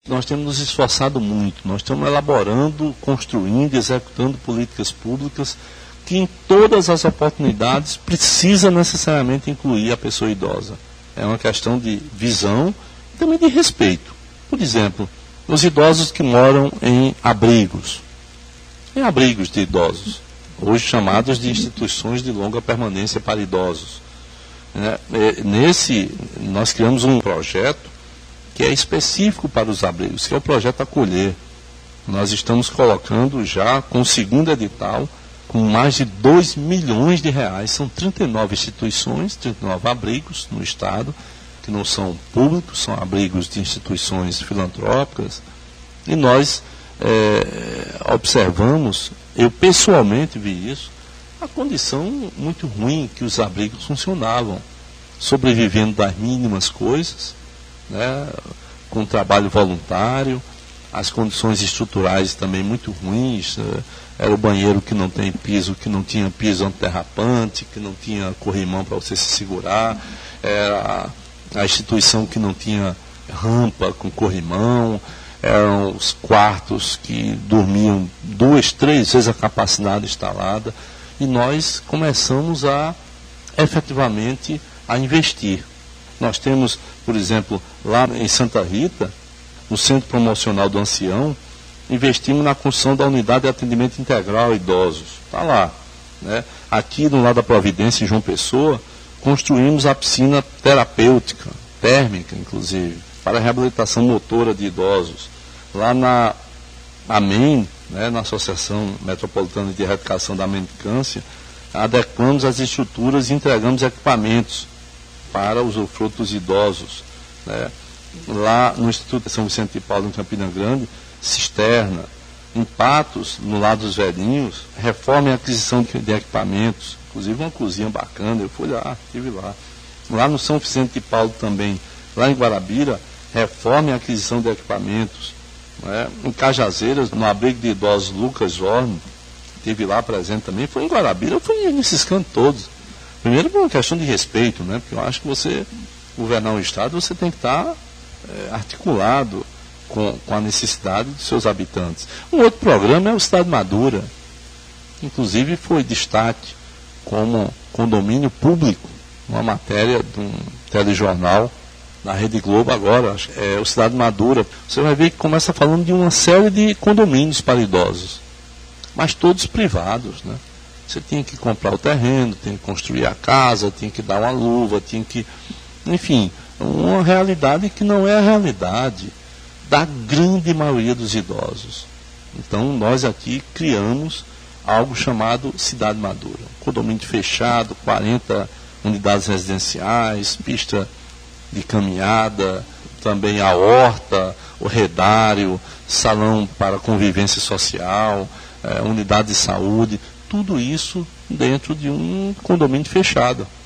Nós temos nos esforçado muito, nós estamos elaborando, construindo, executando políticas públicas que em todas as oportunidades precisa necessariamente incluir a pessoa idosa. É uma questão de visão e também de respeito. Por exemplo, os idosos que moram em abrigos de idosos, hoje chamados de instituições de longa permanência para idosos. Nós criamos um projeto que é específico para os abrigos, que é o projeto Acolher. Nós estamos colocando já com o segundo edital, com mais de 2 milhões de reais, são 39 instituições, 39 abrigos no estado, que não são públicos, são abrigos de instituições filantrópicas, e nós observamos, eu pessoalmente vi isso, a condição muito ruim que os abrigos funcionavam, sobrevivendo das mínimas coisas, com trabalho voluntário, as condições estruturais também muito ruins, era o banheiro que não tem piso, que não tinha piso antiderrapante, que não tinha corrimão para você se segurar, era a instituição que não tinha rampa com corrimão, eram os quartos que dormiam 2, 3 vezes a capacidade instalada, e nós começamos efetivamente a investir. Nós temos, por exemplo, lá em Santa Rita, no Centro Promocional do Ancião, investimos na construção da unidade de atendimento integral a idosos. Está lá. Aqui no lado da Providência, em João Pessoa, construímos a piscina terapêutica, térmica inclusive, para a reabilitação motora de idosos. Lá na AMEN, na Associação Metropolitana de Erradicação da Mendicância, adequamos as estruturas e entregamos equipamentos para o usufruto dos idosos. Lá no Instituto de São Vicente de Paulo, em Campina Grande, cisterna. Em Patos, no lado dos velhinhos, reforma e aquisição de equipamentos, inclusive uma cozinha bacana, eu fui lá, estive lá. Lá no São Vicente de Paulo também, lá em Guarabira, reforma e aquisição de equipamentos. Em Cajazeiras, no abrigo de idosos Lucas Horn, estive lá presente também, foi em Guarabira, eu fui nesses cantos todos. Primeiro por uma questão de respeito, porque eu acho que você, governar um estado, você tem que estar articulado com a necessidade dos seus habitantes. Um outro programa é o Cidade Madura, inclusive foi destaque como condomínio público, uma matéria de um telejornal na Rede Globo agora, o Cidade Madura. Você vai ver que começa falando de uma série de condomínios para idosos, mas todos privados, Você tinha que comprar o terreno, tinha que construir a casa, tinha que dar uma luva, tinha que... Enfim, uma realidade que não é a realidade da grande maioria dos idosos. Então, nós aqui criamos algo chamado Cidade Madura. Um condomínio fechado, 40 unidades residenciais, pista de caminhada, também a horta, o redário, salão para convivência social, unidade de saúde, tudo isso dentro de um condomínio fechado.